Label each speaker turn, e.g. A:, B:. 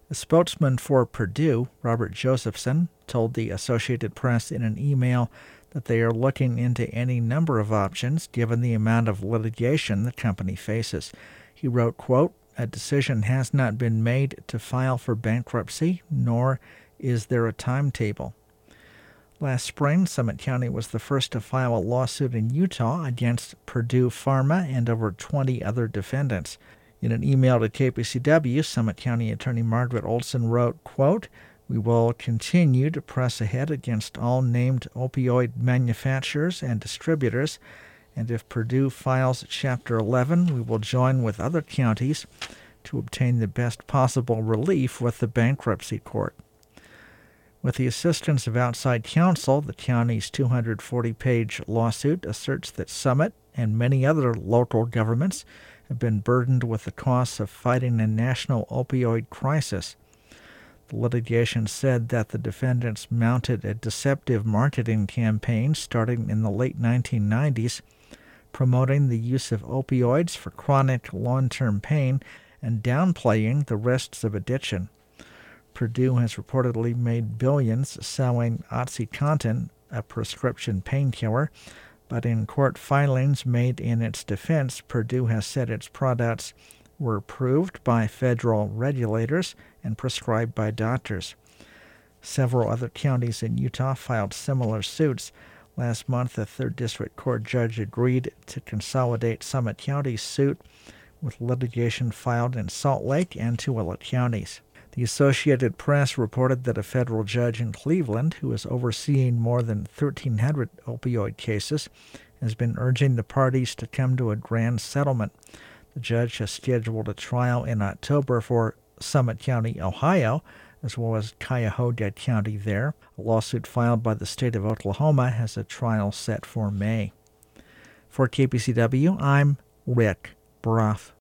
A: A spokesman for Purdue, Robert Josephson, told the Associated Press in an email that they are looking into any number of options given the amount of litigation the company faces. He wrote, quote, "A decision has not been made to file for bankruptcy, nor is there a timetable." Last spring, Summit County was the first to file a lawsuit in Utah against Purdue Pharma and over 20 other defendants. In an email to KPCW, Summit County Attorney Margaret Olson wrote, quote, "We will continue to press ahead against all named opioid manufacturers and distributors, and if Purdue files Chapter 11, we will join with other counties to obtain the best possible relief with the bankruptcy court." With the assistance of outside counsel, the county's 240-page lawsuit asserts that Summit and many other local governments have been burdened with the costs of fighting a national opioid crisis. The litigation said that the defendants mounted a deceptive marketing campaign starting in the late 1990s, promoting the use of opioids for chronic long-term pain and downplaying the risks of addiction. Purdue has reportedly made billions selling OxyContin, a prescription painkiller, but in court filings made in its defense, Purdue has said its products were approved by federal regulators and prescribed by doctors. Several other counties in Utah filed similar suits. Last month, a 3rd District Court judge agreed to consolidate Summit County's suit with litigation filed in Salt Lake and Tooele counties. The Associated Press reported that a federal judge in Cleveland, who is overseeing more than 1,300 opioid cases, has been urging the parties to come to a grand settlement. The judge has scheduled a trial in October for Summit County, Ohio, as well as Cuyahoga County there. A lawsuit filed by the state of Oklahoma has a trial set for May. For KPCW, I'm Rick Broff.